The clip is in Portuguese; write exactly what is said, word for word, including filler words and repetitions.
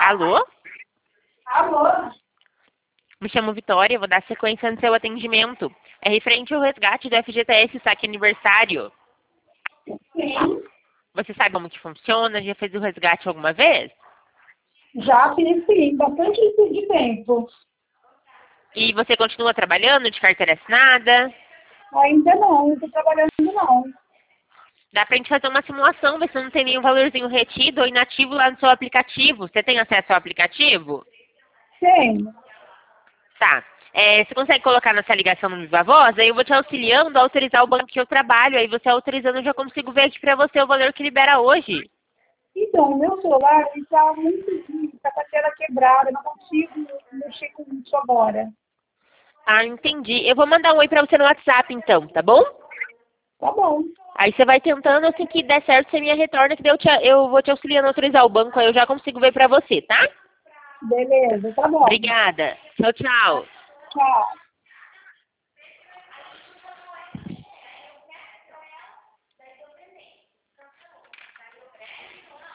Alô? Alô? Me chamo Vitória, vou dar sequência no seu atendimento. É referente ao resgate do F G T S Saque Aniversário. Sim. Você sabe como que funciona? Já fez o resgate alguma vez? Já fiz sim, bastante de tempo. E você continua trabalhando de carteira assinada? Ainda não, não estou trabalhando não. Dá pra gente fazer uma simulação, ver se não tem nenhum valorzinho retido ou inativo lá no seu aplicativo. Você tem acesso ao aplicativo? Tenho. Tá. É, você consegue colocar nossa ligação no Viva Voz? Aí eu vou te auxiliando a autorizar o banco que eu trabalho. Aí você autorizando, eu já consigo ver aqui pra você o valor que libera hoje. Então, o meu celular está muito está com a tela quebrada, eu não consigo mexer com isso agora. Ah, entendi. Eu vou mandar um oi pra você no WhatsApp então, tá bom? Tá bom. Aí você vai tentando, assim que der certo, você me retorna, que daí eu, te, eu vou te auxiliando a autorizar o banco, aí eu já consigo ver pra você, tá? Beleza, tá bom. Obrigada. Tchau, tchau. Tchau.